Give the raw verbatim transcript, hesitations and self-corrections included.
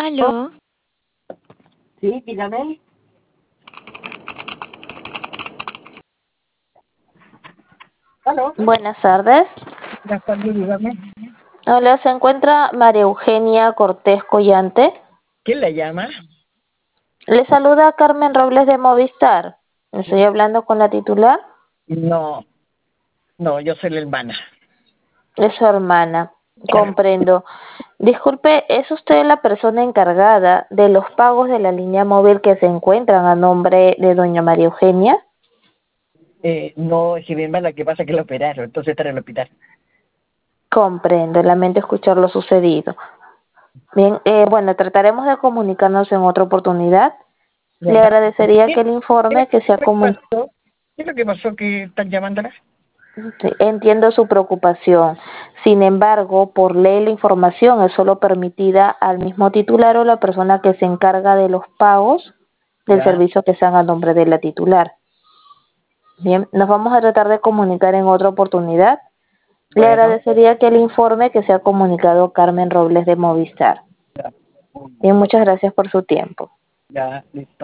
Aló, Sí, dígame. ¿Aló? Buenas tardes. Buenas tardes, dígame. Hola, ¿se encuentra María Eugenia Cortés Collante? ¿Quién la llama? Le saluda Carmen Robles de Movistar. Estoy hablando con la titular. No, no, yo soy la hermana. Es su hermana. Comprendo. Disculpe, ¿es usted la persona encargada de los pagos de la línea móvil que se encuentran a nombre de doña María Eugenia? Eh, no, es que mi hermana, que pasa que la operaron, entonces está en el hospital. Comprendo, lamento escuchar lo sucedido. Bien, eh, bueno, trataremos de comunicarnos en otra oportunidad. Le Ya. agradecería ¿Qué, que le qué informe que se ha qué comunicado. pasó? ¿Qué es lo que pasó que están llamándola? Sí, entiendo su preocupación. Sin embargo, por ley la información es solo permitida al mismo titular o la persona que se encarga de los pagos del Ya, servicio que sean a nombre de la titular. Bien, nos vamos a tratar de comunicar en otra oportunidad. Le bueno, agradecería que el informe que se ha comunicado Carmen Robles de Movistar. ya, Bien, muchas gracias por su tiempo. ya, listo.